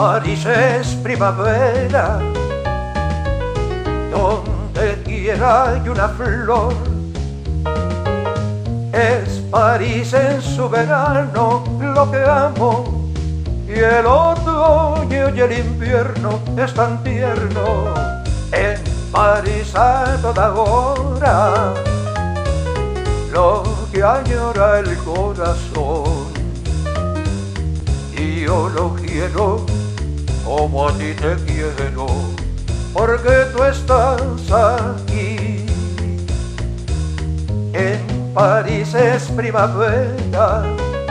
París es primavera, donde quiera hay una flor. Es París en su verano lo que amo, y el otoño y el invierno es tan tierno. En París a toda hora lo que añora el corazón, y yo lo quiero como a ti te quiero, porque tú estás aquí. En París es primavera,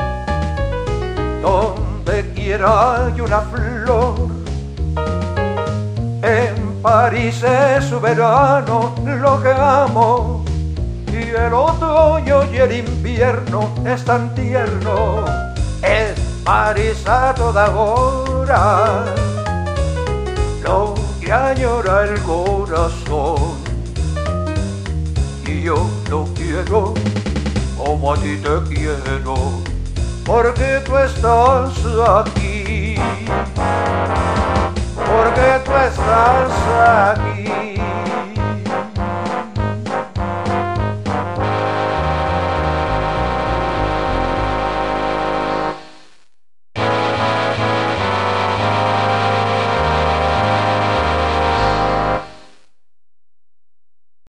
donde quiera hay una flor. En París es su verano lo que amo, y el otoño y el invierno es tan tierno. Es París a toda hora lo que añora el corazón, y yo lo quiero como a ti te quiero, porque tú estás aquí, porque tú estás aquí.